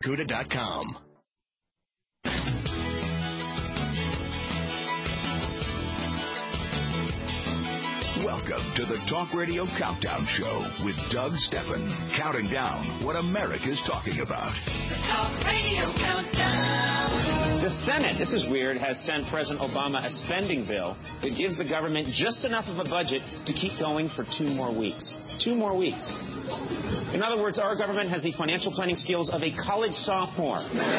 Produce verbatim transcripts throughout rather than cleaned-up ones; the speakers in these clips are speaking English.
cuda dot com. Welcome to the Talk Radio Countdown Show with Doug Stephan, counting down what America's talking about. The Talk Radio Countdown. The Senate, this is weird, has sent President Obama a spending bill that gives the government just enough of a budget to keep going for two more weeks. Two more weeks. In other words, our government has the financial planning skills of a college sophomore.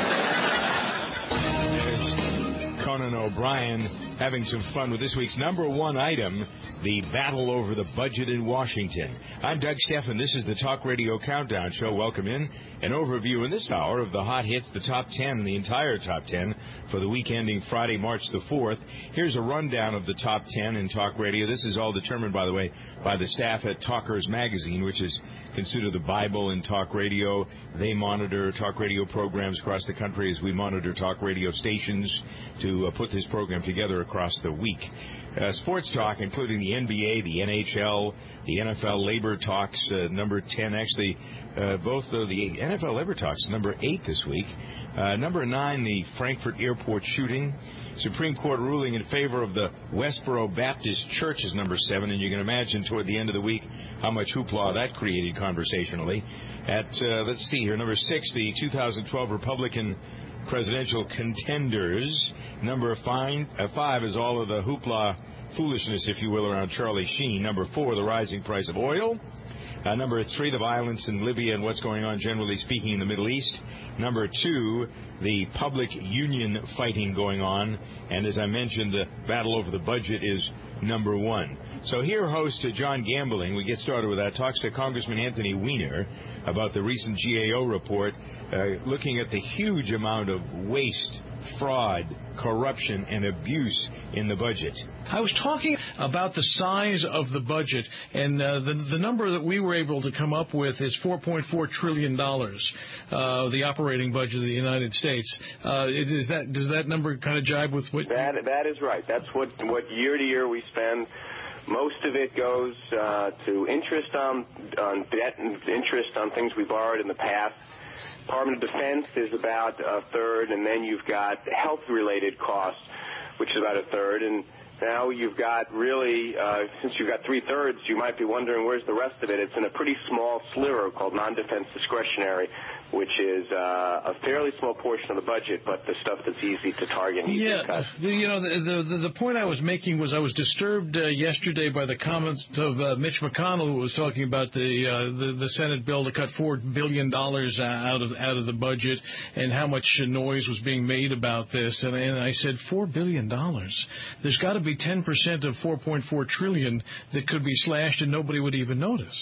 Conan O'Brien having some fun with this week's number one item, the battle over the budget in Washington. I'm Doug Stephan. This is the Talk Radio Countdown Show. Welcome in. An overview in this hour of the hot hits, the top ten, the entire top ten for the week ending Friday, March the fourth. Here's a rundown of the top ten in Talk Radio. This is all determined, by the way, by the staff at Talkers Magazine, which is considered the Bible in talk radio. They monitor talk radio programs across the country as we monitor talk radio stations to uh, put this program together across the week. Uh, sports talk, including the N B A, the N H L, the N F L Labor Talks, uh, number ten. Actually, uh, both of the N F L Labor Talks, number eight this week. Uh, number nine, the Frankfurt Airport shooting. Supreme Court ruling in favor of the Westboro Baptist Church is number seven, and you can imagine toward the end of the week how much hoopla that created conversationally. At, uh, let's see here, number six, the two thousand twelve Republican presidential contenders. Number five, uh, five is all of the hoopla foolishness, if you will, around Charlie Sheen. Number four, the rising price of oil. Uh, number three, the violence in Libya and what's going on, generally speaking, in the Middle East. Number two, the public union fighting going on. And as I mentioned, the battle over the budget is number one. So here, host John Gambling, we get started with that, talks to Congressman Anthony Weiner about the recent G A O report, uh, looking at the huge amount of waste, fraud, corruption, and abuse in the budget. I was talking about the size of the budget, and uh, the the number that we were able to come up with is four point four trillion dollars, uh, the operating budget of the United States. Uh, is that does that number kind of jibe with what? That that is right. That's what what year to year we spend. Most of it goes uh, to interest on on debt and interest on things we borrowed in the past. Department of Defense is about a third, and then you've got health-related costs, which is about a third. And now you've got really, uh, since you've got three-thirds, you might be wondering where's the rest of it. It's in a pretty small sliver called non-defense discretionary, which is uh, a fairly small portion of the budget, but the stuff that's easy to target and easy yeah, to cut. The, you know, the, the the point I was making was I was disturbed uh, yesterday by the comments of uh, Mitch McConnell, who was talking about the, uh, the the Senate bill to cut four billion dollars out of out of the budget and how much noise was being made about this. And, and I said, four billion dollars? There's got to be ten percent of four point four trillion dollars that could be slashed and nobody would even notice,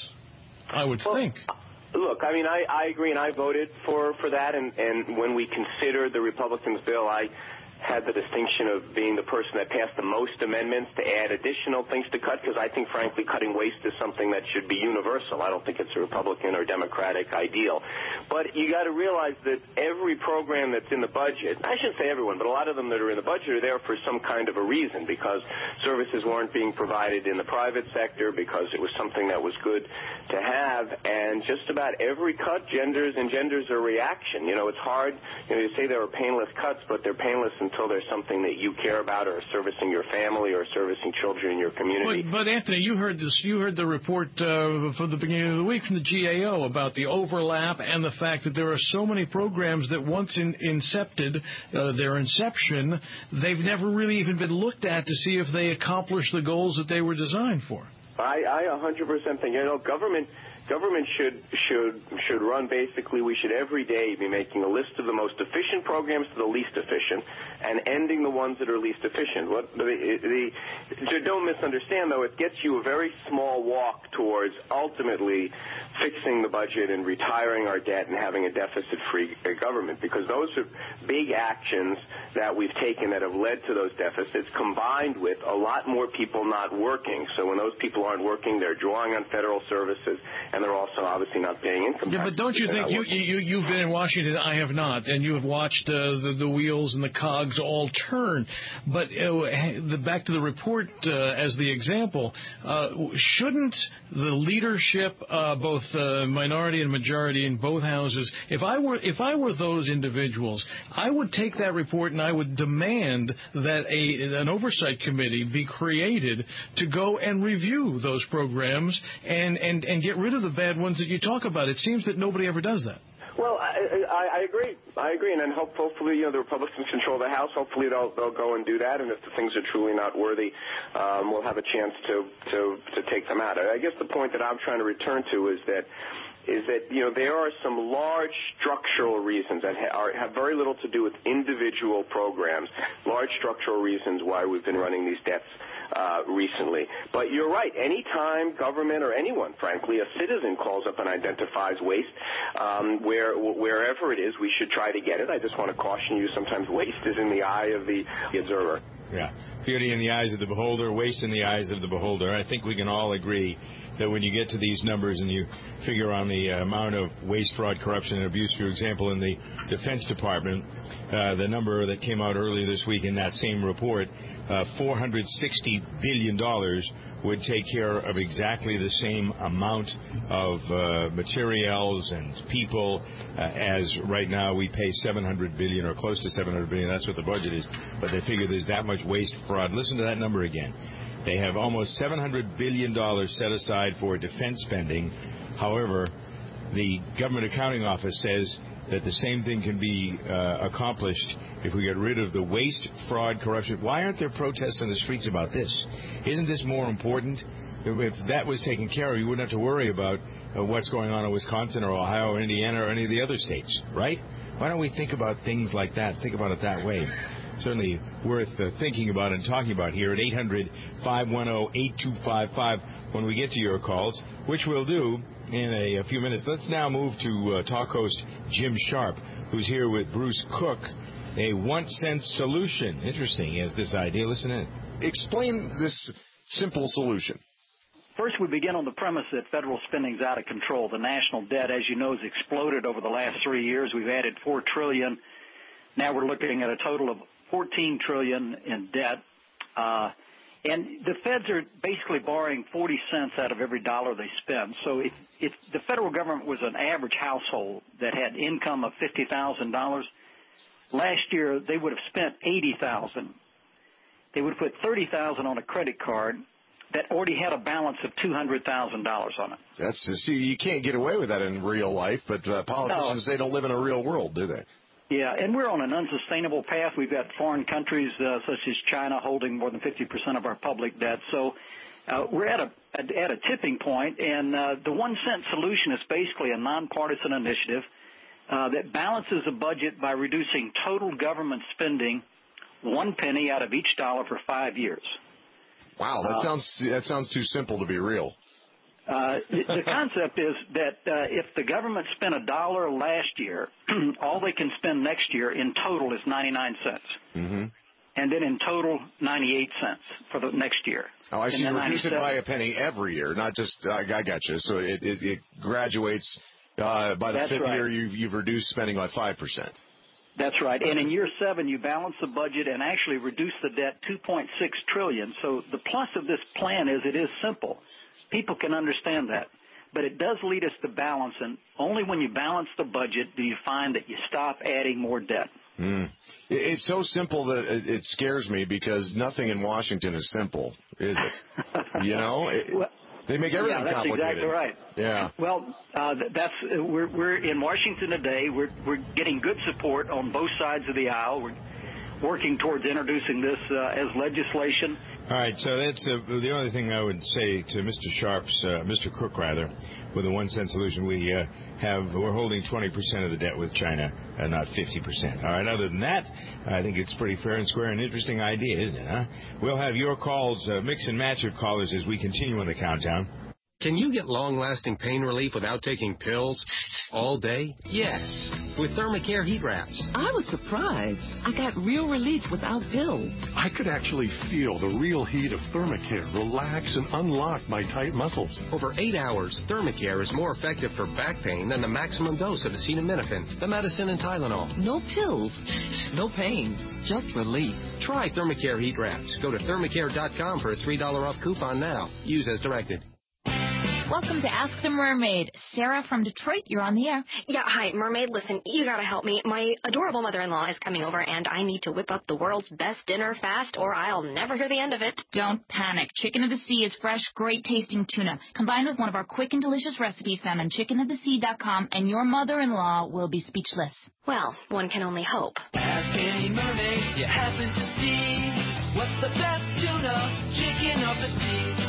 I would well, think. Look, I mean, I, I agree, and I voted for, for that, and, and when we considered the Republicans' bill, I had the distinction of being the person that passed the most amendments to add additional things to cut, because I think, frankly, cutting waste is something that should be universal. I don't think it's a Republican or Democratic ideal. But you got to realize that every program that's in the budget, I shouldn't say everyone, but a lot of them that are in the budget are there for some kind of a reason, because services weren't being provided in the private sector, because it was something that was good to have, and just about every cut genders engenders a reaction. You know, it's hard, you know, you say there are painless cuts, but they're painless until there's something that you care about, or servicing your family, or servicing children in your community. But, but Anthony, you heard this. You heard the report uh, from the beginning of the week from the G A O about the overlap and the fact that there are so many programs that once in, incepted, uh, their inception, they've never really even been looked at to see if they accomplish the goals that they were designed for. I, I one hundred percent think, you know, government government should should should run basically, we should every day be making a list of the most efficient programs to the least efficient and ending the ones that are least efficient. What the, the, the don't misunderstand, though, it gets you a very small walk towards ultimately fixing the budget and retiring our debt and having a deficit-free government, because those are big actions that we've taken that have led to those deficits, combined with a lot more people not working. So when those people aren't working, they're drawing on federal services, and they're also obviously not paying income tax. Yeah, but don't you think you, you, you've been in Washington, I have not, and you have watched uh, the, the wheels and the cogs all turn. But uh, the, back to the report uh, as the example, uh, shouldn't the leadership, uh, both uh, minority and majority in both houses, if I were if I were those individuals, I would take that report and I would demand that a an oversight committee be created to go and review those programs and, and, and get rid of the bad ones that you talk about. It seems that nobody ever does that. Well, I, I, I agree. I agree, and then hope, hopefully, you know, the Republicans control the House. Hopefully, they'll they'll go and do that. And if the things are truly not worthy, um, we'll have a chance to, to to take them out. I guess the point that I'm trying to return to is that is that you know there are some large structural reasons that ha- are, have very little to do with individual programs. Large structural reasons why we've been running these debts Uh, recently. But you're right. Anytime government or anyone, frankly, a citizen calls up and identifies waste, um, where wherever it is, we should try to get it. I just want to caution you, sometimes waste is in the eye of the, the observer. Yeah. Beauty in the eyes of the beholder, waste in the eyes of the beholder. I think we can all agree that when you get to these numbers and you figure on the uh, amount of waste, fraud, corruption, and abuse, for example, in the Defense Department, uh, the number that came out earlier this week in that same report, uh, four hundred sixty billion dollars would take care of exactly the same amount of uh, materials and people uh, as right now we pay seven hundred billion dollars or close to seven hundred billion dollars. That's what the budget is. But they figure there's that much waste, fraud. Listen to that number again. They have almost seven hundred billion dollars set aside for defense spending. However, the Government Accounting Office says that the same thing can be uh, accomplished if we get rid of the waste, fraud, corruption. Why aren't there protests on the streets about this? Isn't this more important? If that was taken care of, you wouldn't have to worry about uh, what's going on in Wisconsin or Ohio or Indiana or any of the other states, right? Why don't we think about things like that, think about it that way? Certainly worth uh, thinking about and talking about here at eight hundred, five one zero, eight two five five when we get to your calls, which we'll do in a, a few minutes. Let's now move to uh, talk host Jim Sharp, who's here with Bruce Cook, a one-cent solution. Interesting, he has this idea. Listen in. Explain this simple solution. First, we begin on the premise that federal spending is out of control. The national debt, as you know, has exploded over the last three years. We've added four trillion dollars. Now we're looking at a total of fourteen trillion dollars in debt. Uh, and the feds are basically borrowing forty cents out of every dollar they spend. So if, if the federal government was an average household that had income of fifty thousand dollars, last year they would have spent eighty thousand dollars. They would have put thirty thousand dollars on a credit card that already had a balance of two hundred thousand dollars on it. That's see, you can't get away with that in real life, but uh, politicians, no. They don't live in a real world, do they? Yeah, and we're on an unsustainable path. We've got foreign countries uh, such as China holding more than fifty percent of our public debt. So uh, we're at a at a tipping point, and uh, the one-cent solution is basically a nonpartisan initiative uh, that balances the budget by reducing total government spending one penny out of each dollar for five years. Wow, that uh, sounds that sounds too simple to be real. Uh, the, the concept is that uh, if the government spent a dollar last year, all they can spend next year in total is ninety-nine cents. Mm-hmm. And then in total, ninety-eight cents for the next year. Oh, I see. Reduce it by a penny every year, not just, uh, I got you. So it, it, it graduates. Uh, by the That's fifth right. year, you've, you've reduced spending by five percent. That's right. And in year seven, you balance the budget and actually reduce the debt two point six trillion dollars. So the plus of this plan is it is simple. People can understand that. But it does lead us to balance, and only when you balance the budget do you find that you stop adding more debt. Mm. It's so simple that it scares me because nothing in Washington is simple, is it? You know? It, well, they make everything yeah, that's complicated. Exactly right. Yeah. Well, uh, that's uh, we're we're in Washington today. We're we're getting good support on both sides of the aisle. We're working towards introducing this uh, as legislation. All right, so that's uh, the only thing I would say to Mister Sharp's, uh, Mister Cook rather, with a one-cent solution. We uh, have we're holding twenty percent of the debt with China, uh, not fifty percent. All right. Other than that, I think it's pretty fair and square. An interesting idea, isn't it? Huh? We'll have your calls, uh, mix and match of callers as we continue on the countdown. Can you get long-lasting pain relief without taking pills all day? Yes, with Thermacare heat wraps. I was surprised. I got real relief without pills. I could actually feel the real heat of Thermacare relax and unlock my tight muscles. Over eight hours, Thermacare is more effective for back pain than the maximum dose of acetaminophen, the medicine, and Tylenol. No pills, no pain, just relief. Try Thermacare heat wraps. Go to thermacare dot com for a three dollars off coupon now. Use as directed. Welcome to Ask the Mermaid. Sarah from Detroit, you're on the air. Yeah, hi, Mermaid. Listen, you gotta help me. My adorable mother-in-law is coming over, and I need to whip up the world's best dinner fast, or I'll never hear the end of it. Don't panic. Chicken of the Sea is fresh, great-tasting tuna, combined with one of our quick and delicious recipes found on chicken of the sea dot com, and your mother-in-law will be speechless. Well, one can only hope. Ask any mermaid you happen to see. What's the best tuna? Chicken of the sea.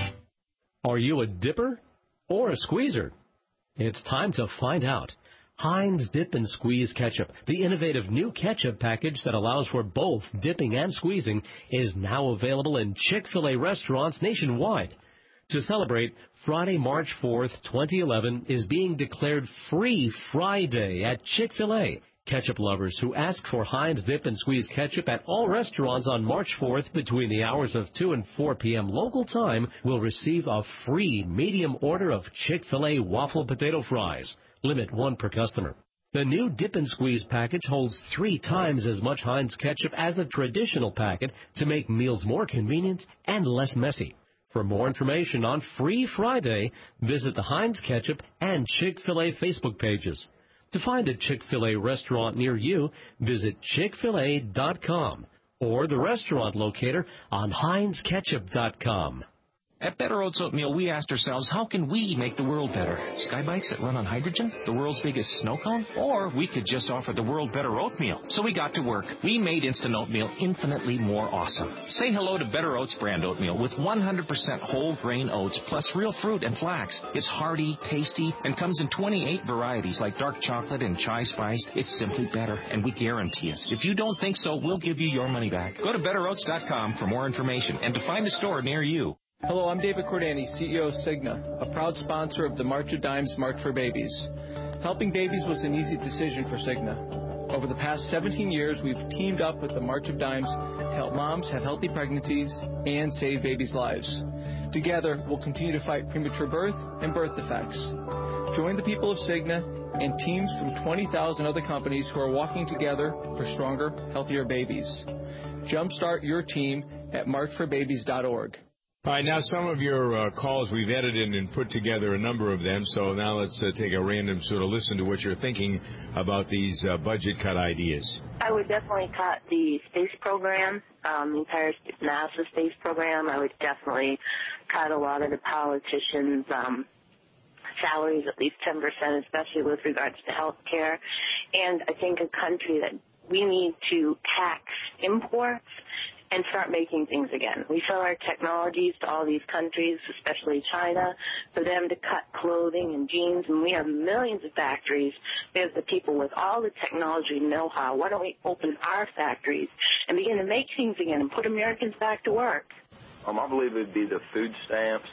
Are you a dipper or a squeezer? It's time to find out. Heinz Dip and Squeeze Ketchup, the innovative new ketchup package that allows for both dipping and squeezing, is now available in Chick-fil-A restaurants nationwide. To celebrate, Friday, March fourth, twenty eleven is being declared Free Friday at Chick-fil-A. Ketchup lovers who ask for Heinz Dip and Squeeze Ketchup at all restaurants on March fourth between the hours of two and four p.m. local time will receive a free medium order of Chick-fil-A waffle potato fries. Limit one per customer. The new Dip and Squeeze package holds three times as much Heinz ketchup as the traditional packet to make meals more convenient and less messy. For more information on Free Friday, visit the Heinz Ketchup and Chick-fil-A Facebook pages. To find a Chick-fil-A restaurant near you, visit chick fil a dot com or the restaurant locator on heinz ketchup dot com. At Better Oats Oatmeal, we asked ourselves, how can we make the world better? Skybikes that run on hydrogen? The world's biggest snow cone? Or we could just offer the world better oatmeal. So we got to work. We made instant oatmeal infinitely more awesome. Say hello to Better Oats brand oatmeal with one hundred percent whole grain oats plus real fruit and flax. It's hearty, tasty, and comes in twenty-eight varieties like dark chocolate and chai spiced. It's simply better, and we guarantee it. If you don't think so, we'll give you your money back. Go to better oats dot com for more information and to find a store near you. Hello, I'm David Cordani, C E O of Cigna, a proud sponsor of the March of Dimes March for Babies. Helping babies was an easy decision for Cigna. Over the past seventeen years, we've teamed up with the March of Dimes to help moms have healthy pregnancies and save babies' lives. Together, we'll continue to fight premature birth and birth defects. Join the people of Cigna and teams from twenty thousand other companies who are walking together for stronger, healthier babies. Jumpstart your team at march for babies dot org. All right, now some of your uh, calls, we've edited and put together a number of them, so now let's uh, take a random sort of listen to what you're thinking about these uh, budget cut ideas. I would definitely cut the space program, um, the entire NASA space program. I would definitely cut a lot of the politicians' um, salaries, at least ten percent, especially with regards to health care. And I think a country that we need to tax imports and start making things again. We sell our technologies to all these countries, especially China, for them to cut clothing and jeans, and we have millions of factories. We have the people with all the technology know-how. Why don't we open our factories and begin to make things again and put Americans back to work? Um, I believe it would be the food stamps.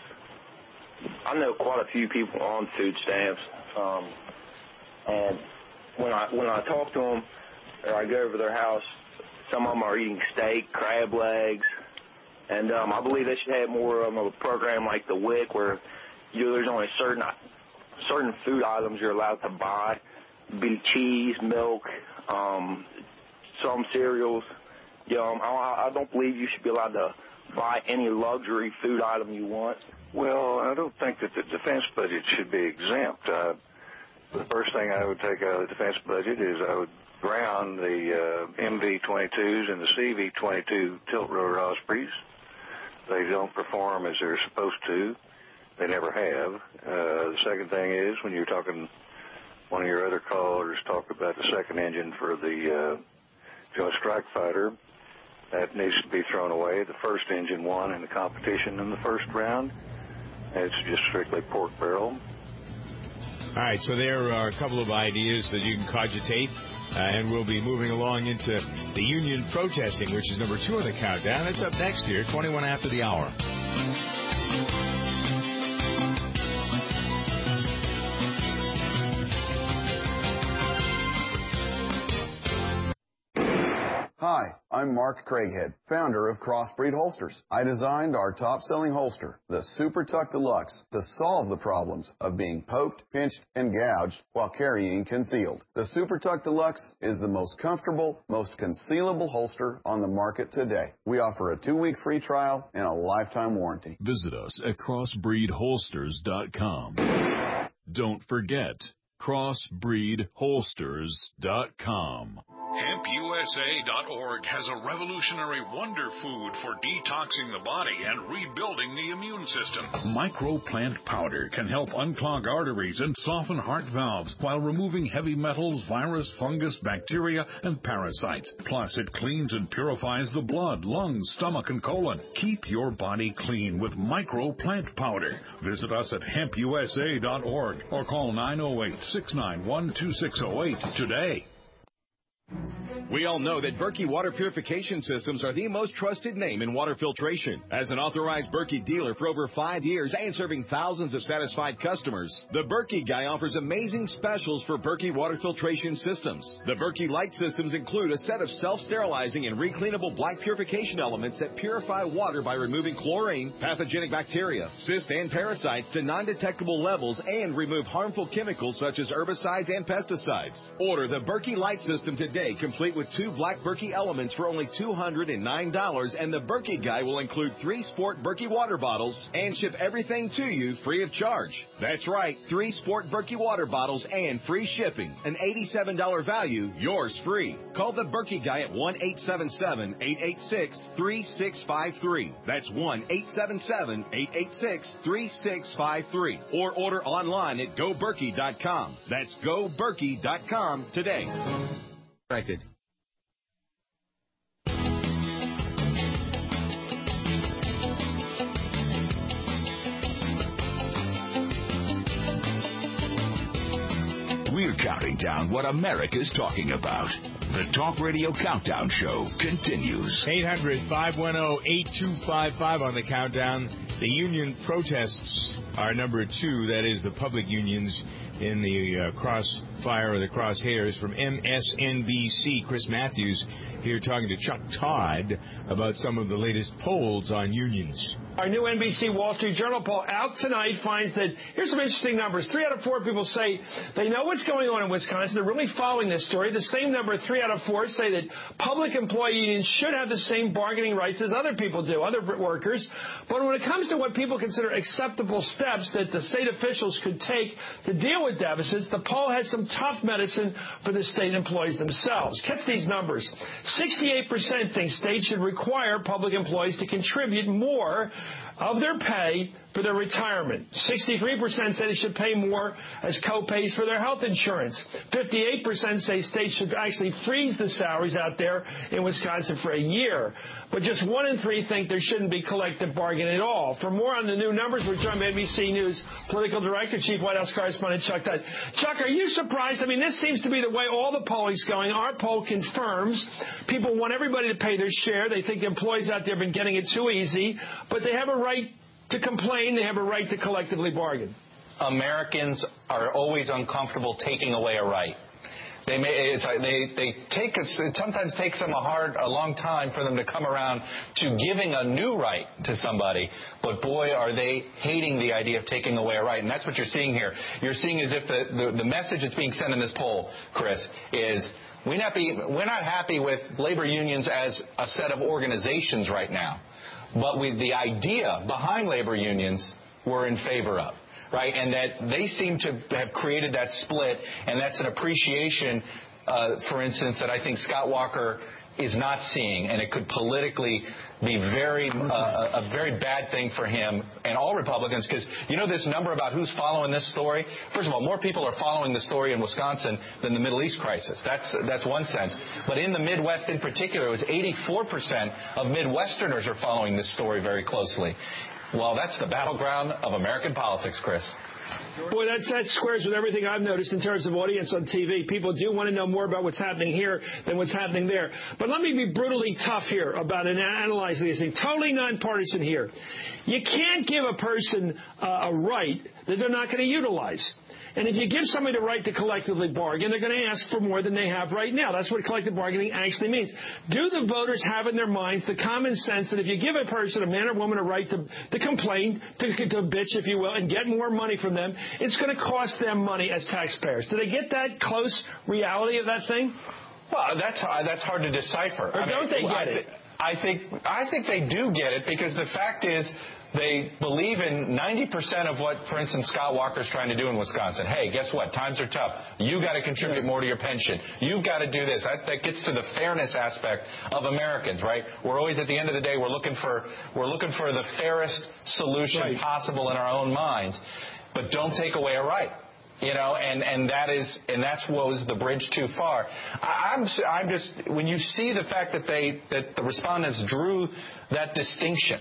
I know quite a few people on food stamps, um, and when I when I talk to them or I go over their house, some of them are eating steak, crab legs, and um, I believe they should have more um, of a program like the W I C where you know, there's only certain certain food items you're allowed to buy, be cheese, milk, um, some cereals. You know, I, I don't believe you should be allowed to buy any luxury food item you want. Well, I don't think that the defense budget should be exempt. Uh, the first thing I would take out of the defense budget is I would ground the uh, M V twenty-twos and the C V twenty-two tilt rotor Ospreys. They don't perform as they're supposed to. They never have. Uh, the second thing is when you're talking, one of your other callers talked about the second engine for the uh, Joint Strike Fighter. That needs to be thrown away. The first engine won in the competition in the first round. It's just strictly pork barrel. All right, so there are a couple of ideas that you can cogitate. Uh, and we'll be moving along into the union protesting, which is number two on the countdown. It's up next here, twenty-one after the hour. Hi, I'm Mark Craighead, founder of Crossbreed Holsters. I designed our top-selling holster, the Super Tuck Deluxe, to solve the problems of being poked, pinched, and gouged while carrying concealed. The Super Tuck Deluxe is the most comfortable, most concealable holster on the market today. We offer a two-week free trial and a lifetime warranty. Visit us at crossbreed holsters dot com. Don't forget, crossbreed holsters dot com. hemp U S A dot org has a revolutionary wonder food for detoxing the body and rebuilding the immune system. Microplant powder can help unclog arteries and soften heart valves while removing heavy metals, virus, fungus, bacteria, and parasites. Plus, it cleans and purifies the blood, lungs, stomach, and colon. Keep your body clean with Microplant powder. Visit us at hemp U S A dot org or call nine oh eight, six nine one, two six oh eight today. We all know that Berkey Water Purification Systems are the most trusted name in water filtration. As an authorized Berkey dealer for over five years and serving thousands of satisfied customers, the Berkey Guy offers amazing specials for Berkey Water Filtration Systems. The Berkey Light Systems include a set of self-sterilizing and recleanable black purification elements that purify water by removing chlorine, pathogenic bacteria, cysts, and parasites to non-detectable levels and remove harmful chemicals such as herbicides and pesticides. Order the Berkey Light System today, complete with two black Berkey elements for only two hundred nine dollars, and the Berkey Guy will include three Sport Berkey water bottles and ship everything to you free of charge. That's right, three Sport Berkey water bottles and free shipping. An eighty-seven dollars value, yours free. Call the Berkey Guy at one eight seven seven, eight eight six, three six five three. That's one eight seven seven, eight eight six, three six five three. Or order online at go berkey dot com. That's go berkey dot com today. Corrected. We're counting down what America's talking about. The Talk Radio Countdown Show continues. eight hundred, five one zero, eight two five five on the countdown. The union protests are number two. That is the public unions in the uh, crossfire or the crosshairs. From M S N B C, Chris Matthews here talking to Chuck Todd about some of the latest polls on unions. Our new N B C Wall Street Journal poll out tonight finds that, here's some interesting numbers. Three out of four people say they know what's going on in Wisconsin. They're really following this story. The same number, three out of four, say that public employee unions should have the same bargaining rights as other people do, other workers. But when it comes to what people consider acceptable steps that the state officials could take to deal with deficits, the poll has some tough medicine for the state employees themselves. Catch these numbers. sixty-eight percent think states should require public employees to contribute more of their pay for their retirement. sixty-three percent say they should pay more as co-pays for their health insurance. fifty-eight percent say states should actually freeze the salaries out there in Wisconsin for a year. But just one in three think there shouldn't be collective bargaining at all. For more on the new numbers, we're joined by N B C News political director, Chief White House correspondent Chuck Todd. Chuck, are you surprised? I mean, this seems to be the way all the polling's going. Our poll confirms people want everybody to pay their share. They think the employees out there have been getting it too easy, but they have a right to complain. They have a right to collectively bargain. Americans are always uncomfortable taking away a right. They may, it's, they, they take us, it sometimes takes them a hard, a long time for them to come around to giving a new right to somebody. But boy, are they hating the idea of taking away a right. And that's what you're seeing here. You're seeing as if the, the, the message that's being sent in this poll, Chris, is we're not, be, we're not happy with labor unions as a set of organizations right now. But we, the idea behind labor unions we're in favor of. Right, and that they seem to have created that split, and that's an appreciation, uh, for instance, that I think Scott Walker is not seeing, and it could politically be very uh, a very bad thing for him and all Republicans, because you know this number about who's following this story? First of all, more people are following the story in Wisconsin than the Middle East crisis. That's that's one sense. But in the Midwest in particular, it was eighty-four percent of Midwesterners are following this story very closely. Well, that's the battleground of American politics, Chris. Boy, that's, that squares with everything I've noticed in terms of audience on T V. People do want to know more about what's happening here than what's happening there. But let me be brutally tough here about an analyzing this thing. Totally nonpartisan here. You can't give a person uh, a right that they're not going to utilize. And if you give somebody the right to collectively bargain, they're going to ask for more than they have right now. That's what collective bargaining actually means. Do the voters have in their minds the common sense that if you give a person, a man or woman, a right to, to complain, to, to bitch, if you will, and get more money from them, it's going to cost them money as taxpayers? Do they get that close reality of that thing? Well, that's uh, that's hard to decipher. Or I don't mean, they get I th- it? I think I think they do get it, because the fact is they believe in ninety percent of what, for instance, Scott Walker's trying to do in Wisconsin. Hey, guess what? Times are tough. You got to contribute more to your pension. You've got to do this. That, that gets to the fairness aspect of Americans, right? We're always, at the end of the day, we're looking for we're looking for the fairest solution right. possible in our own minds, but don't take away a right. You know, and, and that is, and that's what was the bridge too far. I, I'm, I'm just, when you see the fact that they, that the respondents drew that distinction,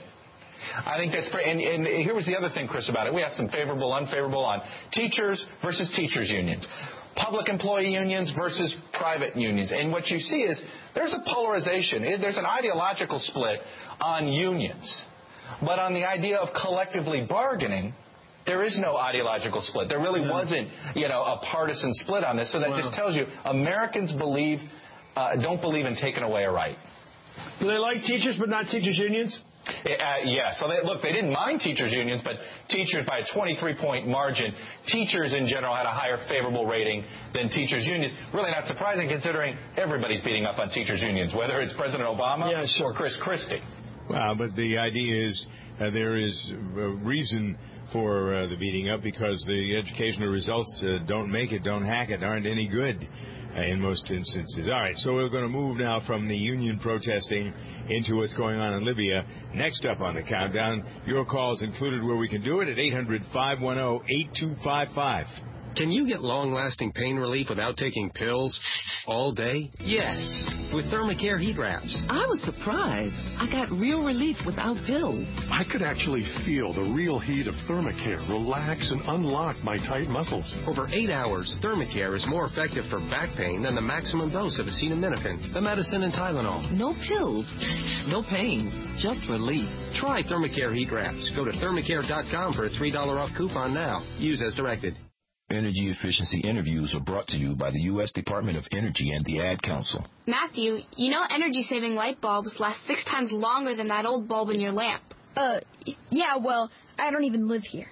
I think that's great. And, and here was the other thing, Chris, about it. We asked them favorable, unfavorable on teachers versus teachers unions, public employee unions versus private unions. And what you see is there's a polarization. There's an ideological split on unions. But on the idea of collectively bargaining, there is no ideological split. There really yeah. wasn't, you know, a partisan split on this. So that wow. just tells you Americans believe, uh, don't believe in taking away a right. Do they like teachers but not teachers' unions? Uh, yeah. So, they, look, they didn't mind teachers' unions, but teachers by a twenty-three point margin. Teachers in general had a higher favorable rating than teachers' unions. Really not surprising, considering everybody's beating up on teachers' unions, whether it's President Obama yeah, sure. or Chris Christie. Well, but the idea is uh, there is a reason for uh, the beating up, because the educational results uh, don't make it, don't hack it, aren't any good uh, in most instances. All right, so we're going to move now from the union protesting into what's going on in Libya. Next up on the countdown, your calls included where we can do it at eight hundred, five one zero, eight two five five. Can you get long-lasting pain relief without taking pills all day? Yes, with Thermacare heat wraps. I was surprised. I got real relief without pills. I could actually feel the real heat of Thermacare relax and unlock my tight muscles. Over eight hours, Thermacare is more effective for back pain than the maximum dose of acetaminophen, the medicine, and Tylenol. No pills, no pain, just relief. Try Thermacare heat wraps. Go to thermacare dot com for a three dollars off coupon now. Use as directed. Energy efficiency interviews are brought to you by the U S Department of Energy and the Ad Council. Matthew, you know energy-saving light bulbs last six times longer than that old bulb in your lamp. Uh, yeah, well, I don't even live here.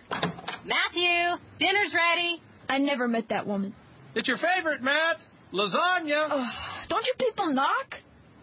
Matthew, dinner's ready. I never met that woman. It's your favorite, Matt. Lasagna. Uh, don't you people knock?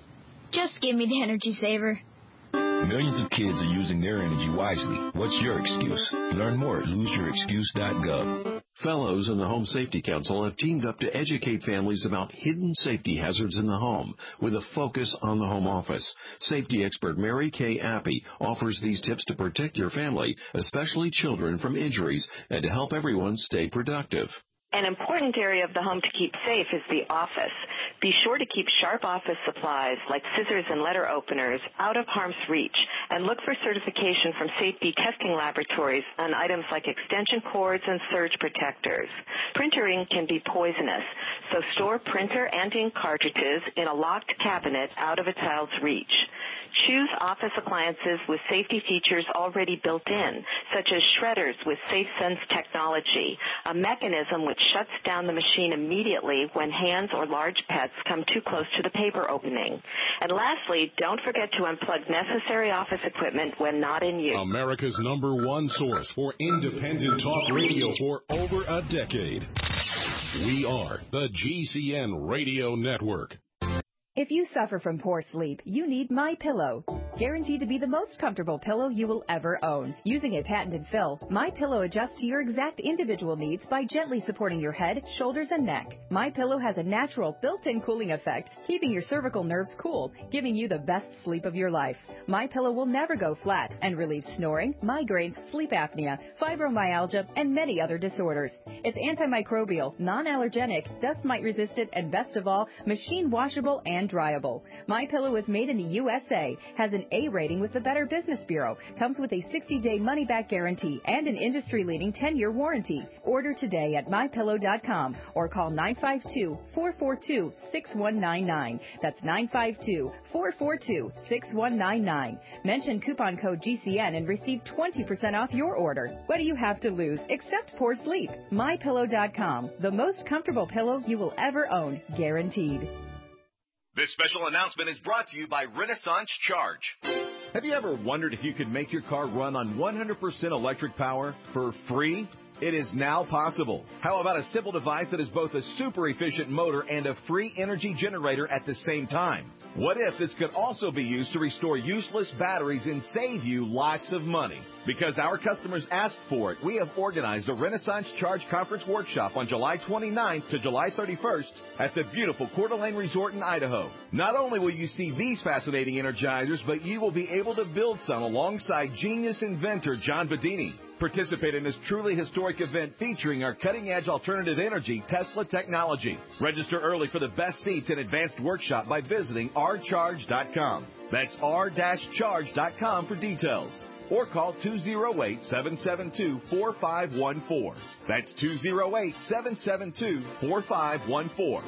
Just give me the energy saver. Millions of kids are using their energy wisely. What's your excuse? Learn more at lose your excuse dot gov. Fellows in the Home Safety Council have teamed up to educate families about hidden safety hazards in the home with a focus on the home office. Safety expert Mary Kay Appy offers these tips to protect your family, especially children, from injuries and to help everyone stay productive. An important area of the home to keep safe is the office. Be sure to keep sharp office supplies like scissors and letter openers out of harm's reach, and look for certification from safety testing laboratories on items like extension cords and surge protectors. Printer ink can be poisonous, so store printer and ink cartridges in a locked cabinet out of a child's reach. Choose office appliances with safety features already built in, such as shredders with SafeSense technology, a mechanism which shuts down the machine immediately when hands or large pets come too close to the paper opening. And lastly, don't forget to unplug necessary office equipment when not in use. America's number one source for independent talk radio for over a decade. We are the G C N Radio Network. If you suffer from poor sleep, you need MyPillow. Guaranteed to be the most comfortable pillow you will ever own. Using a patented fill, MyPillow adjusts to your exact individual needs by gently supporting your head, shoulders, and neck. MyPillow has a natural built-in cooling effect, keeping your cervical nerves cool, giving you the best sleep of your life. MyPillow will never go flat and relieves snoring, migraines, sleep apnea, fibromyalgia, and many other disorders. It's antimicrobial, non-allergenic, dust mite resistant, and best of all, machine washable and dryable. MyPillow is made in the U S A, has an A rating with the Better Business Bureau. Comes with a sixty-day money-back guarantee and an industry-leading ten-year warranty. Order today at my pillow dot com or call nine five two, four four two, six one nine nine. That's nine five two, four four two, six one nine nine. Mention coupon code G C N and receive twenty percent off your order. What do you have to lose except poor sleep? my pillow dot com, the most comfortable pillow you will ever own, guaranteed. This special announcement is brought to you by Renaissance Charge. Have you ever wondered if you could make your car run on one hundred percent electric power for free? It is now possible. How about a simple device that is both a super efficient motor and a free energy generator at the same time? What if this could also be used to restore useless batteries and save you lots of money? Because our customers asked for it, we have organized a Renaissance Charge Conference Workshop on July twenty-ninth to July thirty-first at the beautiful Coeur d'Alene Resort in Idaho. Not only will you see these fascinating energizers, but you will be able to build some alongside genius inventor John Bedini. Participate in this truly historic event featuring our cutting-edge alternative energy Tesla technology. Register early for the best seats and advanced workshop by visiting r charge dot com. That's r charge dot com for details. Or call two oh eight, seven seven two, four five one four. That's two oh eight, seven seven two, four five one four.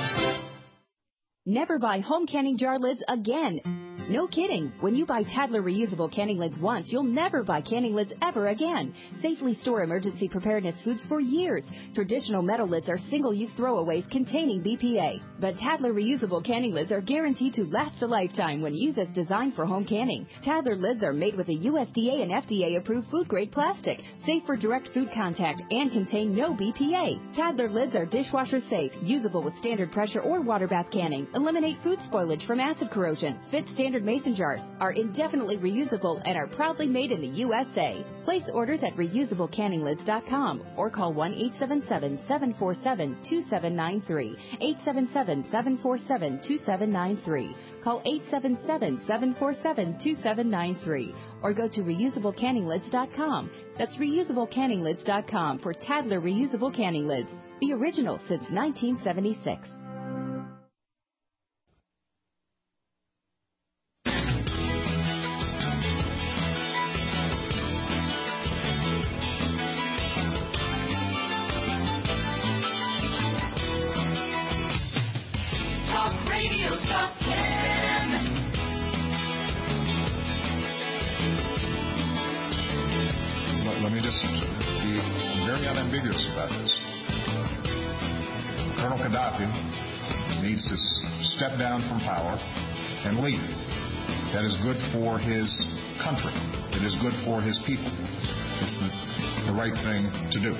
Never buy home canning jar lids again. No kidding. When you buy Tadler reusable canning lids once, you'll never buy canning lids ever again. Safely store emergency preparedness foods for years. Traditional metal lids are single-use throwaways containing B P A. But Tadler reusable canning lids are guaranteed to last a lifetime when used as designed for home canning. Tadler lids are made with a U S D A and F D A-approved food-grade plastic, safe for direct food contact, and contain no B P A. Tadler lids are dishwasher safe, usable with standard pressure or water bath canning, eliminate food spoilage from acid corrosion, fit standard mason jars, are indefinitely reusable, and are proudly made in the U S A. Place orders at reusable canning lids dot com or call one eight seven seven, seven four seven, two seven nine three, eight seven seven, seven four seven, two seven nine three. Call eight seven seven, seven four seven, two seven nine three or go to reusable canning lids dot com. That's reusable canning lids dot com for Tadler reusable canning lids, the original since nineteen seventy-six. Let me just be very unambiguous about this. Colonel Gaddafi needs to step down from power and leave. That is good for his country. It is good for his people. It's the, the right thing to do.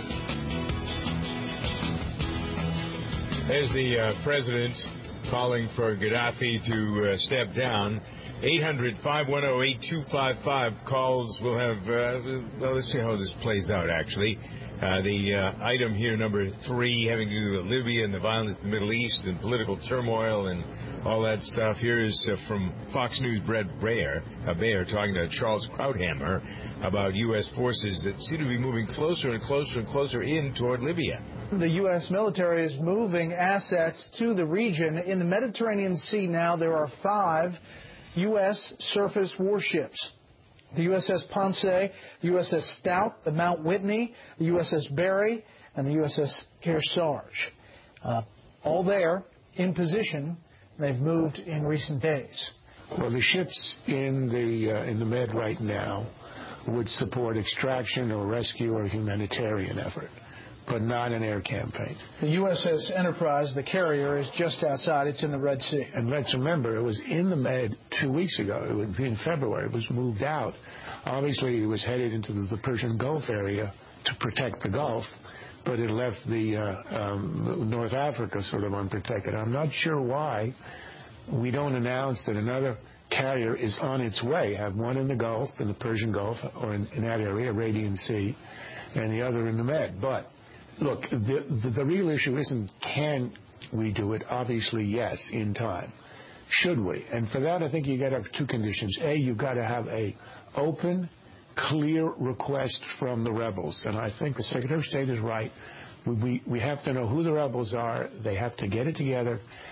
There's the uh, president calling for Gaddafi to uh, step down. eight hundred, five one zero, eight two five five calls. We'll have, uh, well, let's see how this plays out, actually. Uh, the uh, item here, number three, having to do with Libya and the violence in the Middle East and political turmoil and all that stuff. Here is uh, from Fox News' Brett Baer, uh, Baer talking to Charles Krauthammer about U S forces that seem to be moving closer and closer and closer in toward Libya. The U S military is moving assets to the region. In the Mediterranean Sea now, there are five U S surface warships. The U S S Ponce, the U S S Stout, the Mount Whitney, the U S S Barry, and the U S S Kearsarge. Uh, all there, in position. They've moved in recent days. Well, the ships in the uh, in the Med right now would support extraction or rescue or humanitarian effort, but not an air campaign. The U S S Enterprise, the carrier, is just outside. It's in the Red Sea. And let's remember, it was in the Med two weeks ago. It was in February. It was moved out. Obviously, it was headed into the Persian Gulf area to protect the Gulf, but it left the uh, um, North Africa sort of unprotected. I'm not sure why we don't announce that another carrier is on its way. Have one in the Gulf, in the Persian Gulf, or in, in that area, Arabian Sea, and the other in the Med. But look, the, the, the real issue isn't can we do it. Obviously, yes, in time. Should we? And for that, I think you got to have two conditions. A, you've got to have a open, clear request from the rebels. And I think the Secretary of State is right. We, we, we have to know who the rebels are. They have to get it together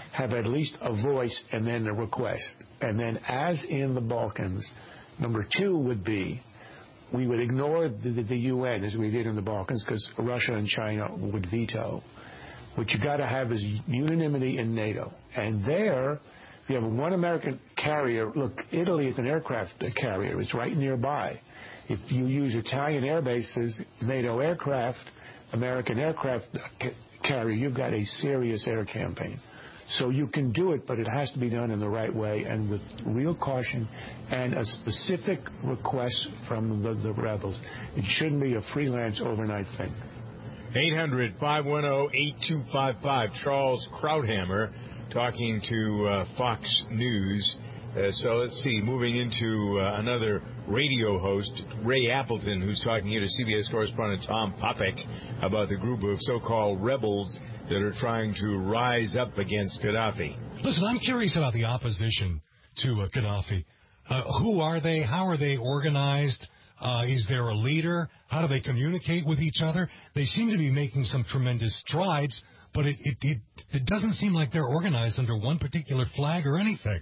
have at least a voice and then a request. And then, as in the Balkans, number two would be we would ignore the, the U N as we did in the Balkans because Russia and China would veto. What you got to have is unanimity in NATO. And there, you have one American carrier. Look, Italy is an aircraft carrier. It's right nearby. If you use Italian air bases, NATO aircraft, American aircraft carrier, you've got a serious air campaign. So you can do it, but it has to be done in the right way and with real caution and a specific request from the, the rebels. It shouldn't be a freelance overnight thing. eight hundred, five one zero, eight two five five. Charles Krauthammer talking to uh, Fox News. Uh, so let's see, moving into uh, another radio host, Ray Appleton, who's talking here to C B S correspondent Tom Popek about the group of so-called rebels that are trying to rise up against Gaddafi. Listen, I'm curious about the opposition to uh, Gaddafi. Uh, who are they? How are they organized? Uh, is there a leader? How do they communicate with each other? They seem to be making some tremendous strides, but it, it, it, it doesn't seem like they're organized under one particular flag or anything.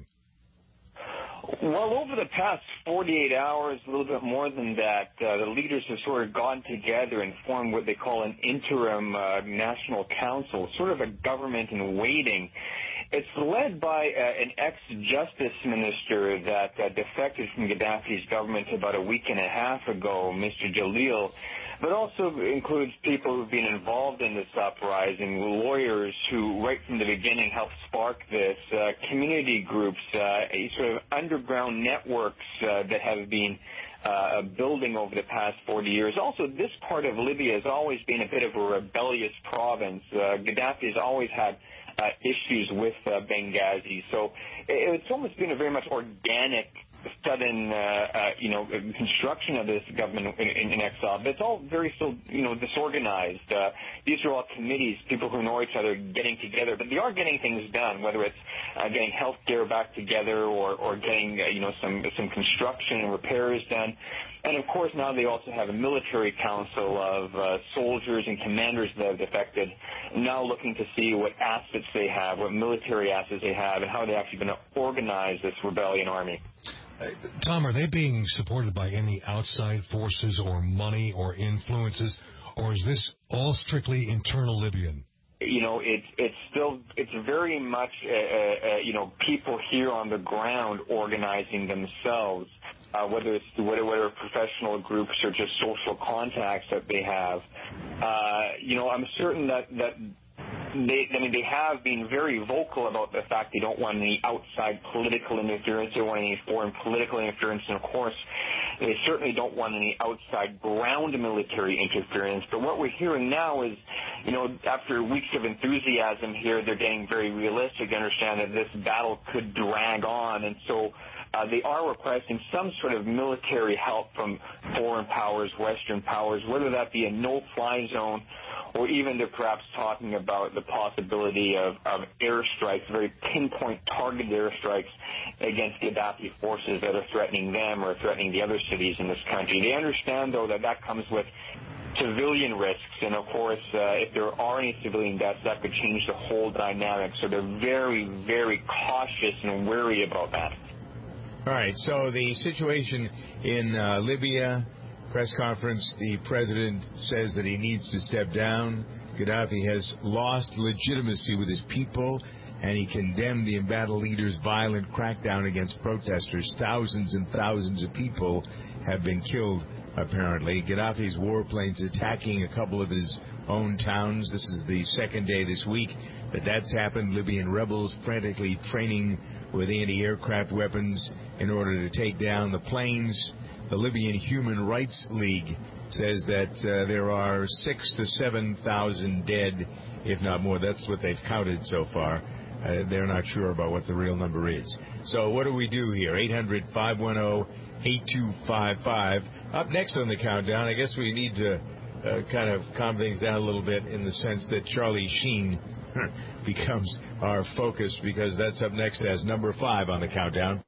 Well, over the past forty-eight hours, a little bit more than that, uh, the leaders have sort of gone together and formed what they call an interim uh, national council, sort of a government in waiting. It's led by uh, an ex-justice minister that uh, defected from Gaddafi's government about a week and a half ago, Mister Jalil, but also includes people who've been involved in this uprising, lawyers who right from the beginning helped spark this, uh, community groups, uh, sort of underground networks uh, that have been uh, building over the past forty years. Also, this part of Libya has always been a bit of a rebellious province. Uh, Gaddafi has always had Uh, issues with uh, Benghazi. So it, it's almost been a very much organic, sudden, uh, uh, you know, construction of this government in, in, in exile. But it's all very still, you know, disorganized. Uh, these are all committees, people who know each other getting together. But they are getting things done, whether it's uh, getting health care back together or, or getting, uh, you know, some, some construction and repairs done. And, of course, now they also have a military council of uh, soldiers and commanders that have defected, now looking to see what assets they have, what military assets they have, and how they're actually going to organize this rebellion army. Uh, Tom, are they being supported by any outside forces or money or influences, or is this all strictly internal Libyan? You know, it's it's still it's very much uh, uh, you know people here on the ground organizing themselves. Uh, whether it's whether, whether professional groups or just social contacts that they have, uh, you know, I'm certain that that they, I mean, they have been very vocal about the fact they don't want any outside political interference, they don't want any foreign political interference, and of course, they certainly don't want any outside ground military interference. But what we're hearing now is, you know, after weeks of enthusiasm here, they're getting very realistic, understand that this battle could drag on, and so. Uh, they are requesting some sort of military help from foreign powers, Western powers, whether that be a no-fly zone or even they're perhaps talking about the possibility of, of airstrikes, very pinpoint targeted airstrikes against Gaddafi forces that are threatening them or threatening the other cities in this country. They understand, though, that that comes with civilian risks, and of course, uh, if there are any civilian deaths, that could change the whole dynamic. So they're very, very cautious and wary about that. All right, so the situation in uh, Libya, press conference, the president says that he needs to step down. Gaddafi has lost legitimacy with his people, and he condemned the embattled leader's violent crackdown against protesters. Thousands and thousands of people have been killed, apparently. Gaddafi's warplanes attacking a couple of his own towns. This is the second day this week that that's happened. Libyan rebels frantically training with anti-aircraft weapons in order to take down the planes. The Libyan Human Rights League says that uh, there are six to seven thousand dead, if not more. That's what they've counted so far. Uh, they're not sure about what the real number is. So what do we do here? eight hundred, five one zero, eight two five five. Up next on the countdown, I guess we need to uh, kind of calm things down a little bit in the sense that Charlie Sheen becomes our focus, because that's up next as number five on the countdown.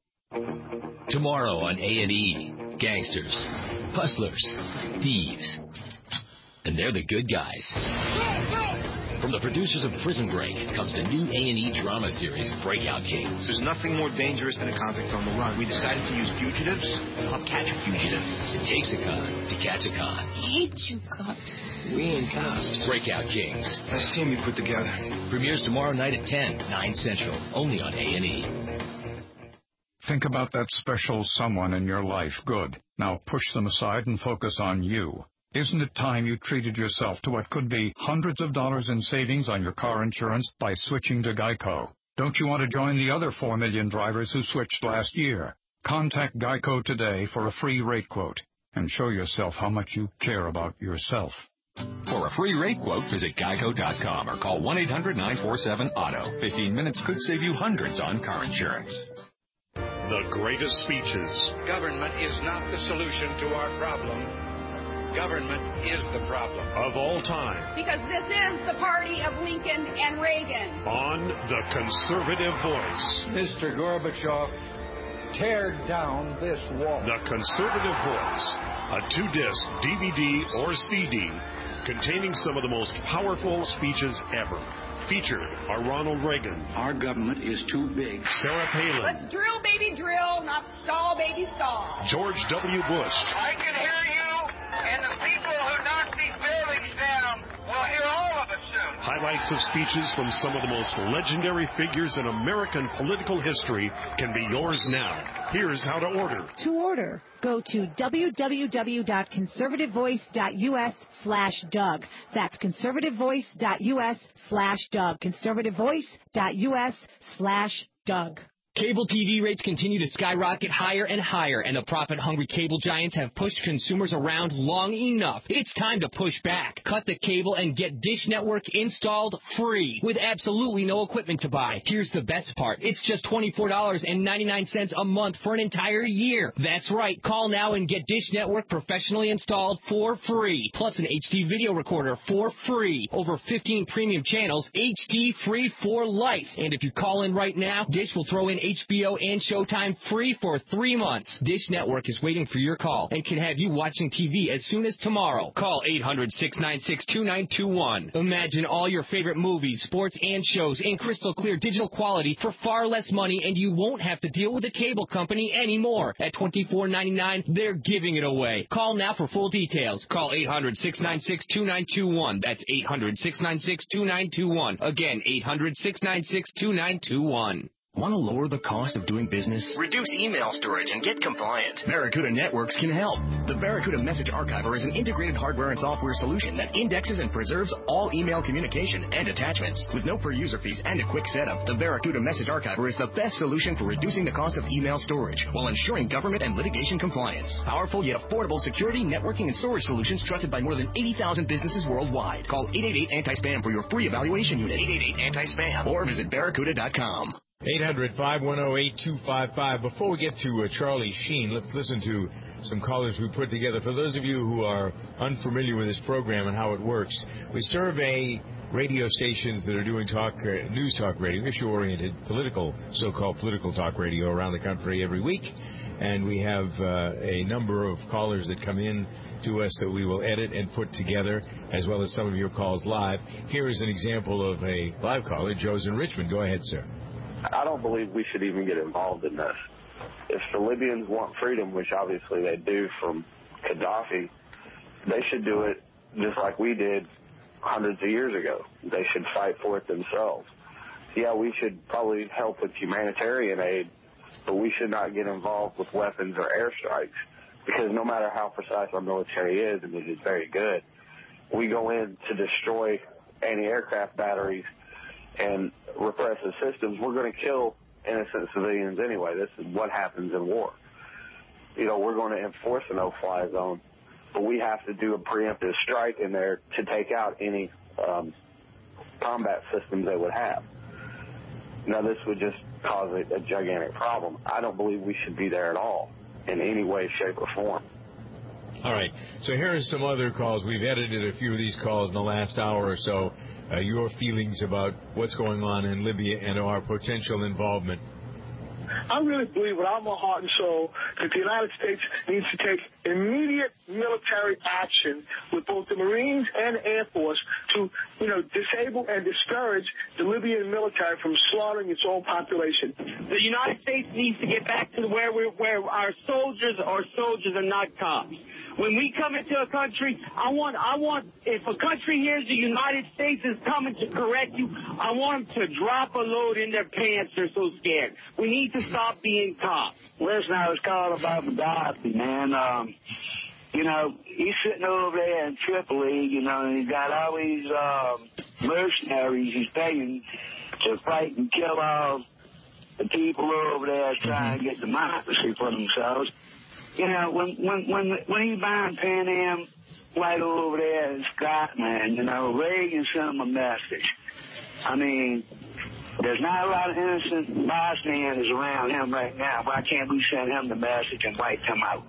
Tomorrow on A and E, gangsters, hustlers, thieves, and they're the good guys. From the producers of Prison Break comes the new A and E drama series, Breakout Kings. There's nothing more dangerous than a convict on the run. We decided to use fugitives to help catch a fugitive. It takes a con to catch a con. I hate you, cops. We ain't cops. Breakout Kings. Nice team you put together. Premieres tomorrow night at ten, nine Central, only on A and E. Think about that special someone in your life. Good. Now push them aside and focus on you. Isn't it time you treated yourself to what could be hundreds of dollars in savings on your car insurance by switching to Geico? Don't you want to join the other four million drivers who switched last year? Contact Geico today for a free rate quote and show yourself how much you care about yourself. For a free rate quote, visit geico dot com or call one eight hundred nine four seven auto. fifteen minutes could save you hundreds on car insurance. The greatest speeches. Government is not the solution to our problem. Government is the problem. Of all time. Because this is the party of Lincoln and Reagan. On The Conservative Voice. Mister Gorbachev, tear down this wall. The Conservative Voice. A two-disc D V D or C D containing some of the most powerful speeches ever. Featured are Ronald Reagan. Our government is too big. Sarah Palin. Let's drill, baby, drill, not stall, baby, stall. George W. Bush. I can hear you, and the people who knock these buildings down will hear all of us soon. Highlights of speeches from some of the most legendary figures in American political history can be yours now. Here's how to order. To order, go to w w w dot conservative voice dot u s slash Doug. That's conservative voice dot u s slash Doug. conservative voice dot u s slash Doug. Cable T V rates continue to skyrocket higher and higher, and the profit-hungry cable giants have pushed consumers around long enough. It's time to push back. Cut the cable and get Dish Network installed free with absolutely no equipment to buy. Here's the best part. It's just twenty-four dollars and ninety-nine cents a month for an entire year. That's right. Call now and get Dish Network professionally installed for free. Plus an H D video recorder for free. Over fifteen premium channels, H D free for life. And if you call in right now, Dish will throw in H B O and Showtime free for three months. Dish Network is waiting for your call and can have you watching T V as soon as tomorrow. Call eight hundred, six nine six, two nine two one. Imagine all your favorite movies, sports, and shows in crystal clear digital quality for far less money, and you won't have to deal with a cable company anymore. At twenty-four ninety-nine, they're giving it away. Call now for full details. Call eight hundred, six nine six, two nine two one. That's eight hundred, six nine six, two nine two one. Again, eight hundred, six nine six, two nine two one. Want to lower the cost of doing business? Reduce email storage and get compliant. Barracuda Networks can help. The Barracuda Message Archiver is an integrated hardware and software solution that indexes and preserves all email communication and attachments. With no per-user fees and a quick setup, the Barracuda Message Archiver is the best solution for reducing the cost of email storage while ensuring government and litigation compliance. Powerful yet affordable security, networking, and storage solutions trusted by more than eighty thousand businesses worldwide. Call eight eight eight, anti spam for your free evaluation unit. eight eight eight, anti spam or visit barracuda dot com. eight hundred, five one zero, eight two five five. Before we get to uh, Charlie Sheen, let's listen to some callers we put together. For those of you who are unfamiliar with this program and how it works, we survey radio stations that are doing talk, uh, news talk radio, issue-oriented, political, so-called political talk radio around the country every week. And we have uh, a number of callers that come in to us that we will edit and put together, as well as some of your calls live. Here is an example of a live caller. Joe's in Richmond. Go ahead, sir. I don't believe we should even get involved in this. If the Libyans want freedom, which obviously they do from Gaddafi, they should do it just like we did hundreds of years ago. They should fight for it themselves. Yeah, we should probably help with humanitarian aid, but we should not get involved with weapons or airstrikes, because no matter how precise our military is, and it is very good, we go in to destroy anti-aircraft batteries and repressive systems, we're going to kill innocent civilians anyway. This is what happens in war. You know, we're going to enforce a no-fly zone, but we have to do a preemptive strike in there to take out any um, combat systems they would have. Now, this would just cause a, a gigantic problem. I don't believe we should be there at all in any way, shape, or form. All right. So here are some other calls. We've edited a few of these calls in the last hour or so. Uh, your feelings about what's going on in Libya and our potential involvement. I really believe with all my heart and soul that the United States needs to take immediate military action with both the Marines and the Air Force to, you know, disable and discourage the Libyan military from slaughtering its own population. The United States needs to get back to where we where our soldiers are soldiers and not cops. When we come into a country, I want, I want, if a country hears the United States is coming to correct you, I want them to drop a load in their pants. They're so scared. We need to stop being cops. Listen, I was calling about Gaddafi, man. Um, you know, he's sitting over there in Tripoli, you know, and he's got all these um, mercenaries he's paying to fight and kill all the people over there trying to get democracy for themselves. You know, when when when when he's buying Pan Am right over there in Scotland, you know, Reagan sent him a message. I mean, there's not a lot of innocent bystanders around him right now. Why can't we send him the message and wipe him out?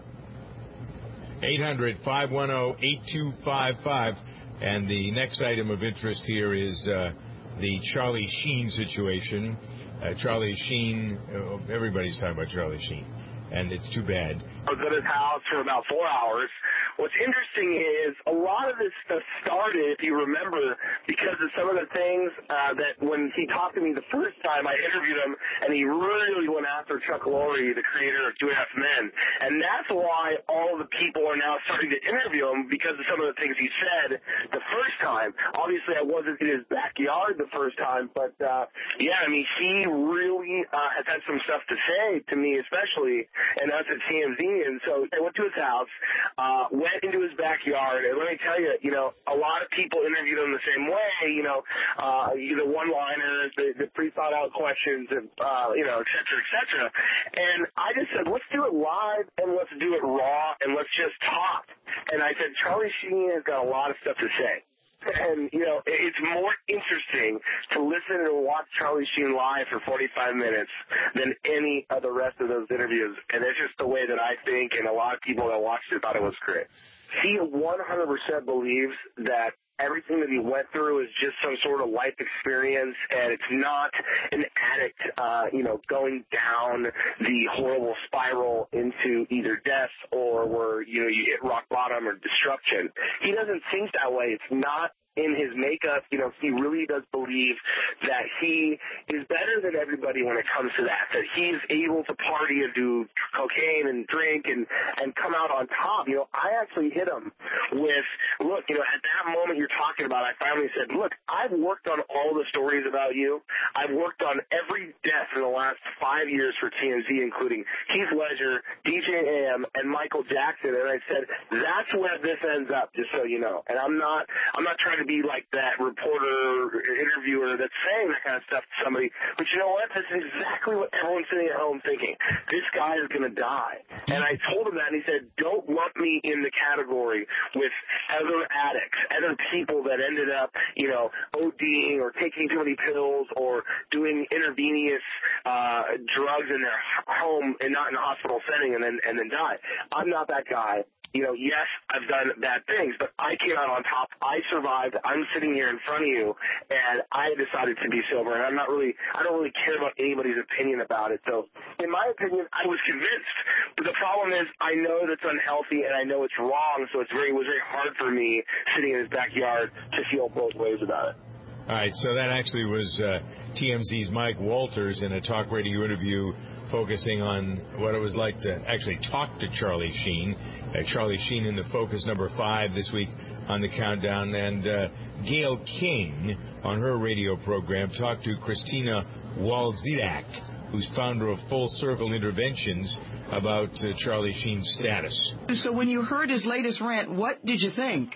eight hundred, five one zero, eight two five five. And the next item of interest here is uh, the Charlie Sheen situation. Uh, Charlie Sheen, uh, everybody's talking about Charlie Sheen, and it's too bad. I was at his house for about four hours. What's interesting is a lot of this stuff started, if you remember, because of some of the things uh, that when he talked to me the first time, I interviewed him, and he really went after Chuck Lorre, the creator of Two and a Half Men. And that's why all the people are now starting to interview him, because of some of the things he said the first time. Obviously, I wasn't in his backyard the first time, but, uh, yeah, I mean, he really uh, has had some stuff to say to me, especially, and us at T M Z. And so I went to his house, uh, went into his backyard, and let me tell you, you know, a lot of people interviewed him the same way, you know, uh, the one-liners, the, the pre-thought-out questions, and, uh, you know, et cetera, et cetera. And I just said, let's do it live, and let's do it raw, and let's just talk. And I said, Charlie Sheen has got a lot of stuff to say. And, you know, it's more interesting to listen and watch Charlie Sheen live for forty-five minutes than any of the rest of those interviews. And it's just the way that I think, and a lot of people that watched it thought it was great. He one hundred percent believes that everything that he went through is just some sort of life experience, and it's not an addict, uh, you know, going down the horrible spiral into either death or where, you know, you hit rock bottom or destruction. He doesn't think that way. It's not in his makeup. You know, he really does believe that he is better than everybody when it comes to that, that he's able to party and do cocaine and drink and, and come out on top. You know, I actually hit him with, look, you know, at that moment you're talking about, I finally said, look, I've worked on all the stories about you. I've worked on every death in the last five years for T M Z, including Heath Ledger, D J A M, and Michael Jackson. And I said, that's where this ends up, just so you know. And I'm not, I'm not trying to be like that reporter, interviewer that's saying that kind of stuff to somebody. But you know what? This is exactly what everyone's sitting at home thinking. This guy is going to die. And I told him that, and he said, don't lump me in the category with other addicts, other people that ended up, you know, ODing or taking too many pills or doing intravenous uh, drugs in their home and not in a hospital setting and then and then die. I'm not that guy. You know, yes, I've done bad things, but I came out on top. I survived. I'm sitting here in front of you, and I decided to be sober. And I'm not really, I don't really care about anybody's opinion about it. So, in my opinion, I was convinced. But the problem is, I know that's unhealthy, and I know it's wrong. So it's very, it was very hard for me sitting in his backyard to feel both ways about it. All right, so that actually was uh, T M Z's Mike Walters in a talk radio interview focusing on what it was like to actually talk to Charlie Sheen. Uh, Charlie Sheen in the Focus number five this week on the Countdown. And uh, Gayle King on her radio program talked to Christina Walziak, who's founder of Full Circle Interventions, about uh, Charlie Sheen's status. So when you heard his latest rant, what did you think?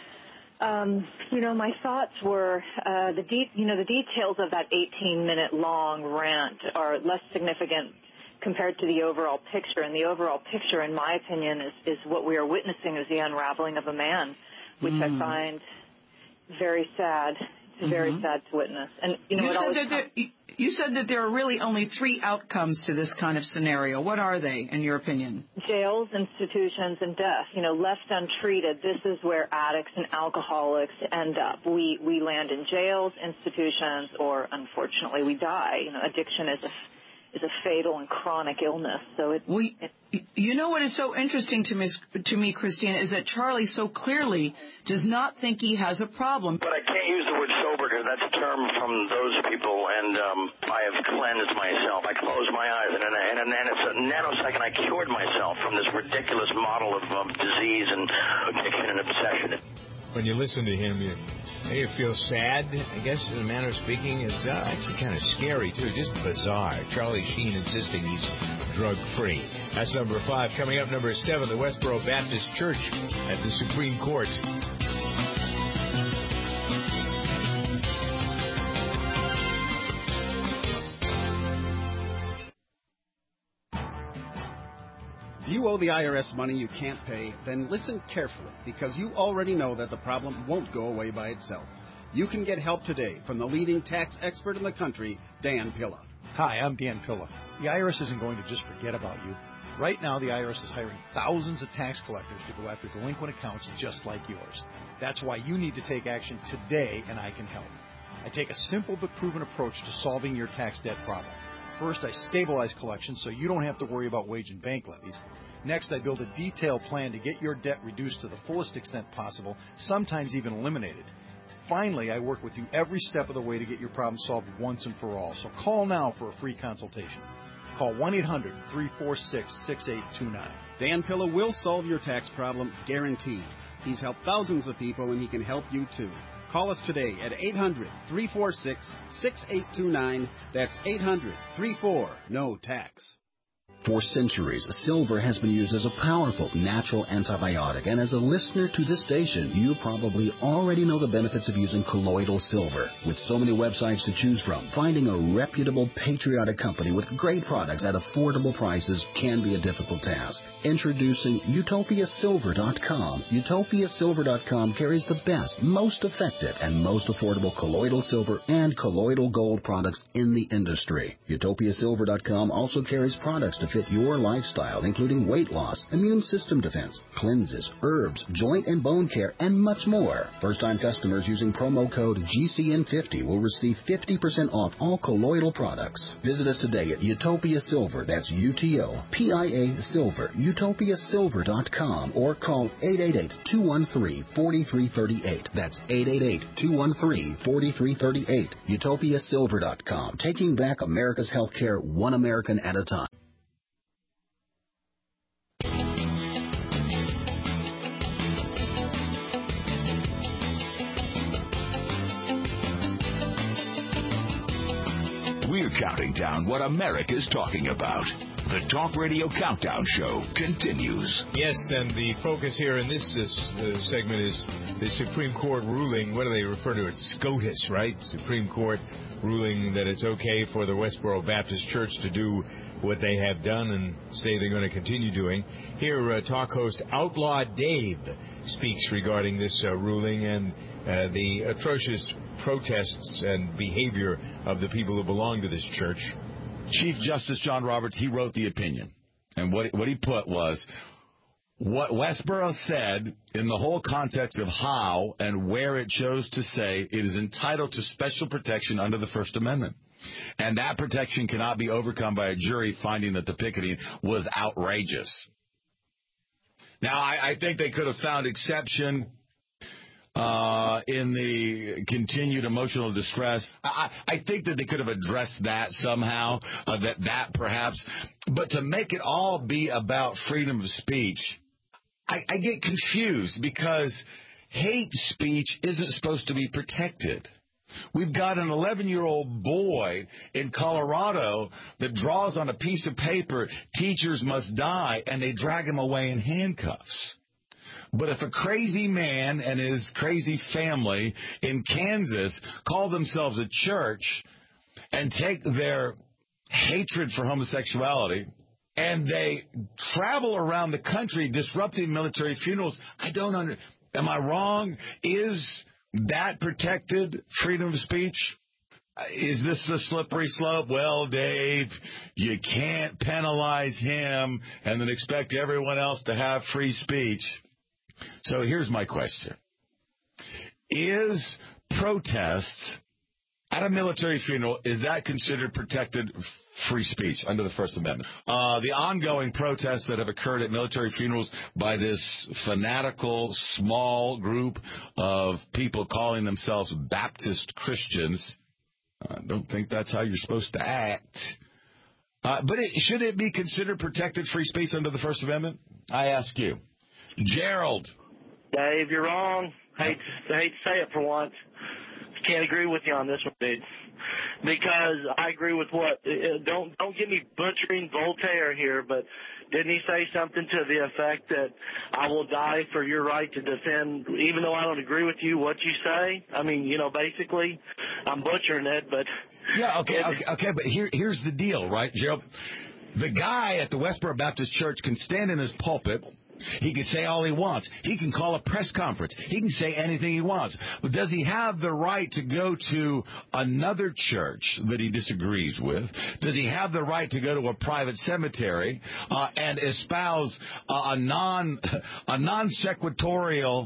Um, you know, my thoughts were uh, the de- you know the details of that eighteen minute long rant are less significant compared to the overall picture. And the overall picture, in my opinion, is, is what we are witnessing is the unraveling of a man, which mm. I find very sad. It's very mm-hmm. sad to witness. And you know, you it said always that there, you, you said that there are really only three outcomes to this kind of scenario. What are they, in your opinion? Jails, institutions, and death. You know, left untreated, this is where addicts and alcoholics end up. We we land in jails, institutions, or unfortunately we die. You know, addiction is a is a fatal and chronic illness. So it, we, it you know what is so interesting to me, to me, Christina, is that Charlie so clearly does not think he has a problem. But I can't use the word sober because that's a term from those people, and um, I have cleansed myself. I closed my eyes, and in, a, and in a nanosecond I cured myself from this ridiculous model of um, disease and addiction and obsession. When you listen to him, you, you feel sad, I guess, in a manner of speaking. It's uh, actually kind of scary, too, just bizarre. Charlie Sheen insisting he's drug-free. That's number five. Coming up, number seven, the Westboro Baptist Church at the Supreme Court. If you owe the I R S money you can't pay, then listen carefully, because you already know that the problem won't go away by itself. You can get help today from the leading tax expert in the country, Dan Pilla. Hi, I'm Dan Pilla. The I R S isn't going to just forget about you. Right now, the I R S is hiring thousands of tax collectors to go after delinquent accounts just like yours. That's why you need to take action today, and I can help. I take a simple but proven approach to solving your tax debt problem. First, I stabilize collections so you don't have to worry about wage and bank levies. Next, I build a detailed plan to get your debt reduced to the fullest extent possible, sometimes even eliminated. Finally, I work with you every step of the way to get your problem solved once and for all. So call now for a free consultation. Call one eight hundred, three four six, six eight two nine. Dan Pilla will solve your tax problem, guaranteed. He's helped thousands of people, and he can help you too. Call us today at eight hundred, three four six, six eight two nine. That's eight hundred, three four, N O tax. For centuries, silver has been used as a powerful natural antibiotic, and as a listener to this station, you probably already know the benefits of using colloidal silver. With so many websites to choose from, finding a reputable, patriotic company with great products at affordable prices can be a difficult task. Introducing Utopia Silver dot com. Utopia Silver dot com carries the best, most effective, and most affordable colloidal silver and colloidal gold products in the industry. Utopia Silver dot com also carries products to fit your lifestyle, including weight loss, immune system defense, cleanses, herbs, joint and bone care, and much more. First-time customers using promo code G C N fifty will receive fifty percent off all colloidal products. Visit us today at Utopia Silver, that's U T O P I A Silver, Utopia Silver dot com, or call eight eight eight, two one three, four three three eight. That's eight eight eight, two one three, four three three eight. Utopia Silver dot com, taking back America's healthcare one American at a time. We're counting down what America's talking about. The Talk Radio Countdown Show continues. Yes, and the focus here in this, this uh, segment is the Supreme Court ruling. What do they refer to it? SCOTUS, right? Supreme Court ruling that it's okay for the Westboro Baptist Church to do what they have done and say they're going to continue doing. Here, uh, talk host Outlaw Dave speaks regarding this uh, ruling and uh, the atrocious protests and behavior of the people who belong to this church. Chief Justice John Roberts, he wrote the opinion. And what, what he put was, what Westboro said in the whole context of how and where it chose to say it is entitled to special protection under the First Amendment. And that protection cannot be overcome by a jury finding that the picketing was outrageous. Now, I, I think they could have found exception uh, in the continued emotional distress. I, I think that they could have addressed that somehow, uh, that, that perhaps. But to make it all be about freedom of speech, I, I get confused because hate speech isn't supposed to be protected. We've got an eleven-year-old boy in Colorado that draws on a piece of paper, "Teachers must die," and they drag him away in handcuffs. But if a crazy man and his crazy family in Kansas call themselves a church and take their hatred for homosexuality and they travel around the country disrupting military funerals, I don't under. Am I wrong? Is that protected freedom of speech? Is this the slippery slope? Well, Dave, you can't penalize him and then expect everyone else to have free speech. So here's my question. Is protests at a military funeral, is that considered protected free speech under the First Amendment? Uh, the ongoing protests that have occurred at military funerals by this fanatical, small group of people calling themselves Baptist Christians, I don't think that's how you're supposed to act. Uh, but it, should it be considered protected free speech under the First Amendment? I ask you. Gerald. Dave, you're wrong. Hate, hate to say it for once. Can't agree with you on this one, dude. Because I agree with what, don't don't get me butchering Voltaire here, but didn't he say something to the effect that I will die for your right to defend, even though I don't agree with you, what you say? I mean, you know, basically, I'm butchering it, but... Yeah, okay, okay, okay, but here, here's the deal, right, Gerald? The guy at the Westboro Baptist Church can stand in his pulpit. He can say all he wants. He can call a press conference. He can say anything he wants. But does he have the right to go to another church that he disagrees with? Does he have the right to go to a private cemetery uh, and espouse uh, a non a non sequitorial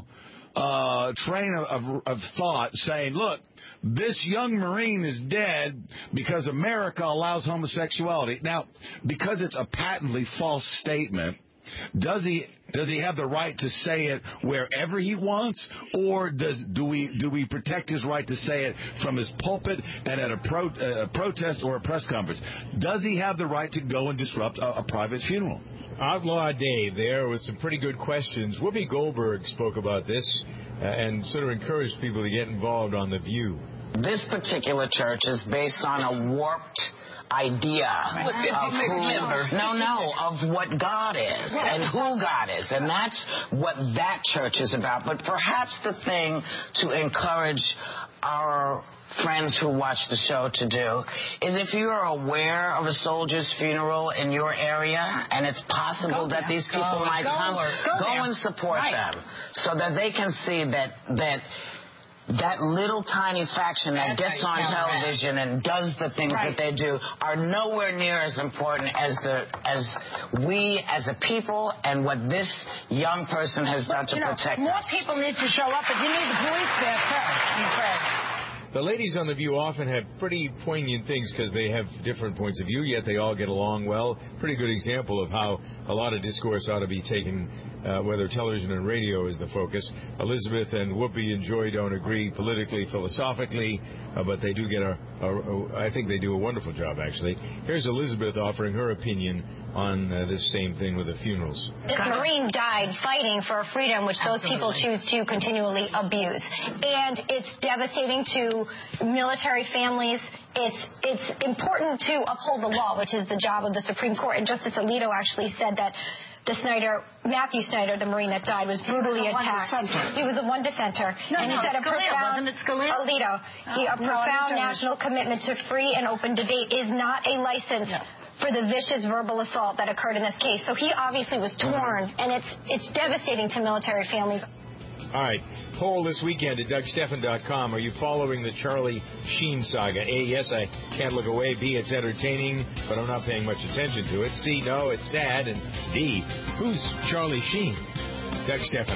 uh, train of, of, of thought, saying, "Look, this young Marine is dead because America allows homosexuality"? Now, because it's a patently false statement, Does he does he have the right to say it wherever he wants, or does do we do we protect his right to say it from his pulpit and at a, pro, uh, a protest or a press conference? Does he have the right to go and disrupt a, a private funeral? Outlaw Dave there with some pretty good questions. Whoopi Goldberg spoke about this uh, and sort of encouraged people to get involved on The View. This particular church is based on a warped idea of who, no, no, of what God is and who God is. And that's what that church is about. But perhaps the thing to encourage our friends who watch the show to do is, if you are aware of a soldier's funeral in your area and it's possible that these people go, might go, come, go, go and support right. them so that they can see that that that little tiny faction that gets on television and does the things right. that they do are nowhere near as important as the as we as a people and what this young person has done to know, protect more us. More people need to show up, but you need the police there first, I'm afraid. The ladies on The View often have pretty poignant things because they have different points of view, yet they all get along well. Pretty good example of how a lot of discourse ought to be taken, uh, whether television and radio is the focus. Elizabeth and Whoopi and Joy don't agree politically, philosophically, uh, but they do get a, a, a, I think they do a wonderful job, actually. Here's Elizabeth offering her opinion on uh, this same thing with the funerals. This Marine died fighting for a freedom which those people choose to continually abuse. And it's devastating to military families. It's it's important to uphold the law, which is the job of the Supreme Court. And Justice Alito actually said that the Snyder, Matthew Snyder, the Marine that died, was brutally attacked. He was a one dissenter. No, and he no, said a Scalia, profound, wasn't it Scalia? Alito, he, a no, profound national commitment to free and open debate is not a license no. for the vicious verbal assault that occurred in this case. So he obviously was torn, and it's it's devastating to military families. All right. Poll this weekend at Doug Stephan dot com. Are you following the Charlie Sheen saga? A, yes, I can't look away. B, it's entertaining, but I'm not paying much attention to it. C, no, it's sad. And D, who's Charlie Sheen? Doug Stephan.